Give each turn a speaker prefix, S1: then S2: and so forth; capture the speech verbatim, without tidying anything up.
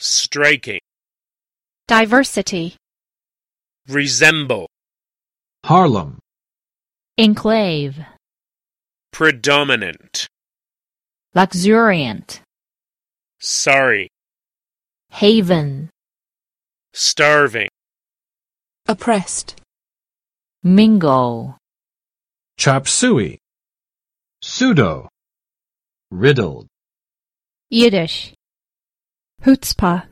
S1: striking,
S2: diversity,
S1: resemble,
S3: Harlem,
S4: enclave,
S1: predominant,
S4: luxuriant,
S1: sorry,
S4: haven,
S1: starving,
S2: oppressed,
S4: mingle,
S3: chop suey, pseudo, riddled.
S4: Yiddish,
S2: chutzpah,